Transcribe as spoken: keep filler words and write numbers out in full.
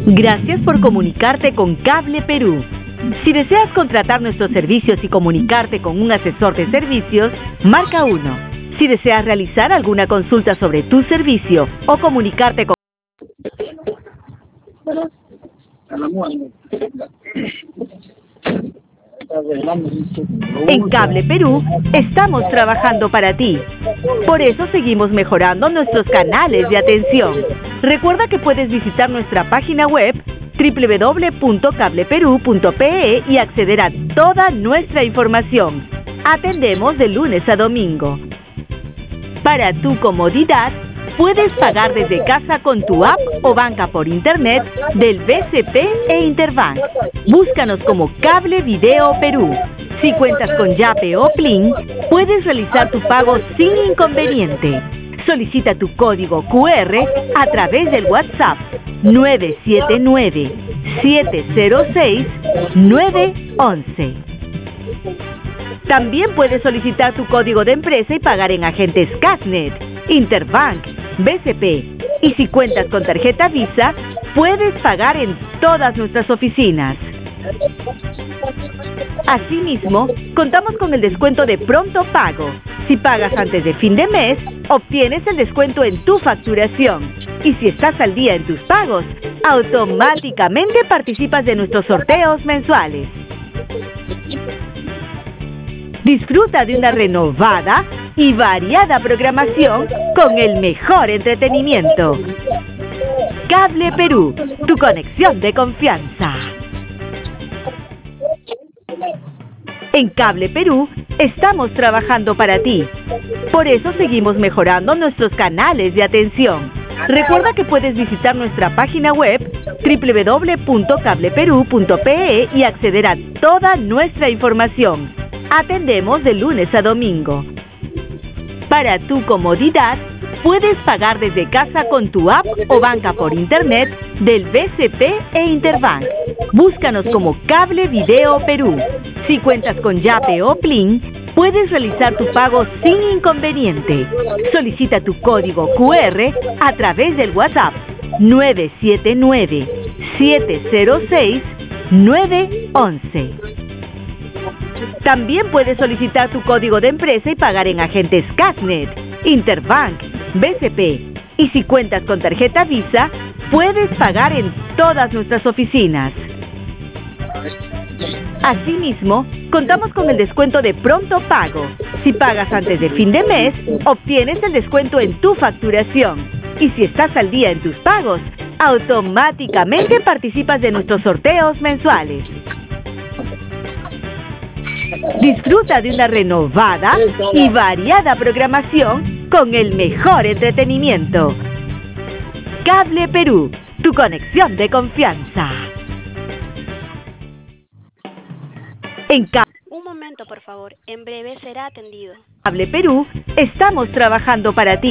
Gracias por comunicarte con Cable Perú. Si deseas contratar nuestros servicios y comunicarte con un asesor de servicios, marca uno. Si deseas realizar alguna consulta sobre tu servicio o comunicarte con... En Cable Perú estamos trabajando para ti. Por eso seguimos mejorando nuestros canales de atención. Recuerda que puedes visitar nuestra página web doble u doble u doble u punto cable perú punto pe e y acceder a toda nuestra información. Atendemos de lunes a domingo. Para tu comodidad, puedes pagar desde casa con tu app o banca por internet del B C P e Interbank. Búscanos como Cable Video Perú. Si cuentas con Yape o Plin, puedes realizar tu pago sin inconveniente. Solicita tu código cu erre a través del WhatsApp nueve siete nueve, siete cero seis, nueve once. También puedes solicitar tu código de empresa y pagar en agentes Casnet, Interbank, B C P. Y si cuentas con tarjeta Visa, puedes pagar en todas nuestras oficinas. Asimismo, contamos con el descuento de pronto pago. Si pagas antes de fin de mes, obtienes el descuento en tu facturación. Y si estás al día en tus pagos, automáticamente participas de nuestros sorteos mensuales. Disfruta de una renovada y variada programación con el mejor entretenimiento. Cable Perú, tu conexión de confianza. En Cable Perú estamos trabajando para ti. Por eso seguimos mejorando nuestros canales de atención. Recuerda que puedes visitar nuestra página web doble u doble u doble u punto cable perú punto pe e y acceder a toda nuestra información. Atendemos de lunes a domingo. Para tu comodidad, puedes pagar desde casa con tu app o banca por internet del B C P e Interbank. Búscanos como Cable Video Perú. Si cuentas con Yape o Plin, puedes realizar tu pago sin inconveniente. Solicita tu código cu erre a través del WhatsApp nueve siete nueve, siete cero seis, nueve once. También puedes solicitar tu código de empresa y pagar en agentes Casnet, Interbank, B C P. Y si cuentas con tarjeta Visa, puedes pagar en todas nuestras oficinas. Asimismo, contamos con el descuento de pronto pago. Si pagas antes de fin de mes, obtienes el descuento en tu facturación. Y si estás al día en tus pagos, automáticamente participas de nuestros sorteos mensuales. Disfruta de una renovada y variada programación con el mejor entretenimiento. Cable Perú, tu conexión de confianza. En Cable... Un momento, por favor. En breve será atendido. Cable Perú, estamos trabajando para ti.